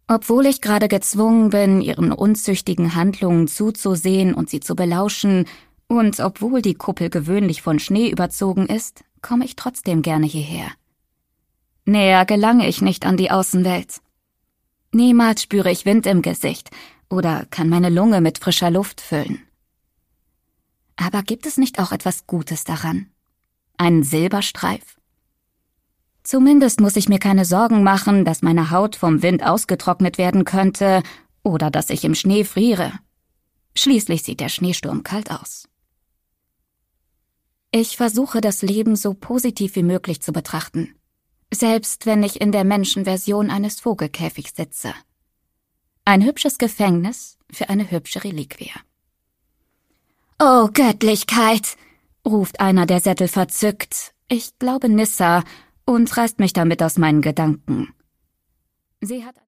Obwohl ich gerade gezwungen bin, ihren unzüchtigen Handlungen zuzusehen und sie zu belauschen, und obwohl die Kuppel gewöhnlich von Schnee überzogen ist, komme ich trotzdem gerne hierher. Näher gelange ich nicht an die Außenwelt. Niemals spüre ich Wind im Gesicht oder kann meine Lunge mit frischer Luft füllen. Aber gibt es nicht auch etwas Gutes daran? Einen Silberstreif? Zumindest muss ich mir keine Sorgen machen, dass meine Haut vom Wind ausgetrocknet werden könnte oder dass ich im Schnee friere. Schließlich sieht der Schneesturm kalt aus. Ich versuche, das Leben so positiv wie möglich zu betrachten, selbst wenn ich in der Menschenversion eines Vogelkäfigs sitze. Ein hübsches Gefängnis für eine hübsche Reliquie. »Oh, Göttlichkeit«, ruft einer der Sättel verzückt, ich glaube Nissa, und reißt mich damit aus meinen Gedanken. Sie hat